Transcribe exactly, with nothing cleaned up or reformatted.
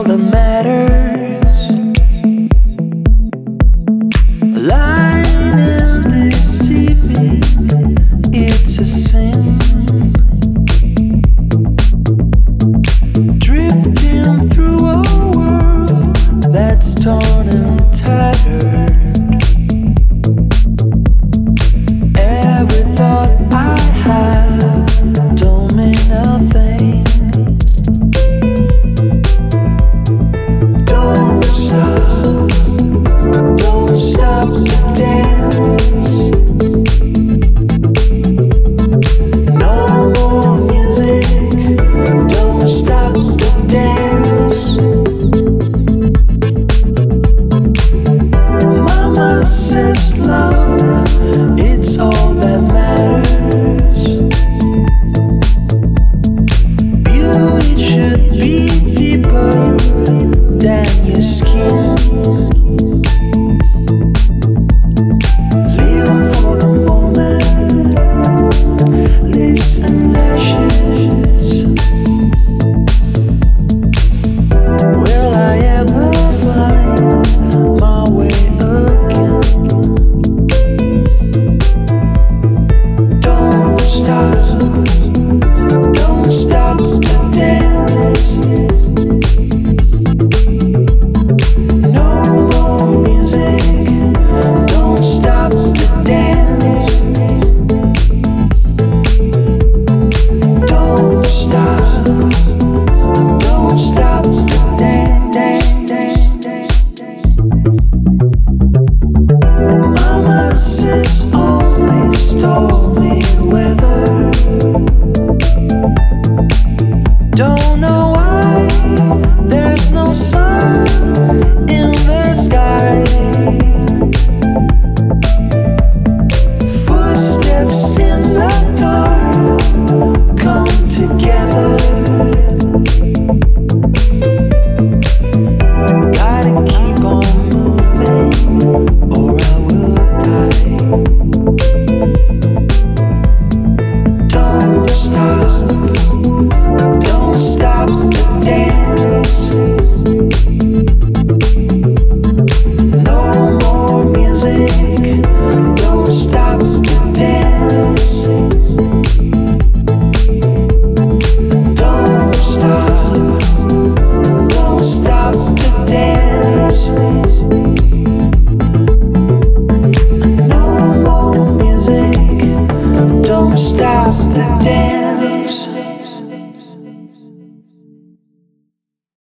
all that matters. Lying and deceiving, it's a sin. Drifting through a world that's torn and tattered. Every thought I have don't mean a thing. Don't stop, don't stop the dance. No more music, don't stop the dance. Mama says love, it's all that matters. Beauty should be deeper than your skin. Living for the moment, lips and lashes. Will I ever find my way again? Don't stop, don't stop the dance. No more music, don't stop the dance. Don't stop, don't stop the dance. Mama says only stormy weather. Don't know why there's no sun in the sky. Footsteps in the dark come together. Gotta keep on moving or I will die. Don't stop, don't stop the dance. No more music, don't stop the dance. Don't stop, don't stop the dance. No more music, don't stop the dance.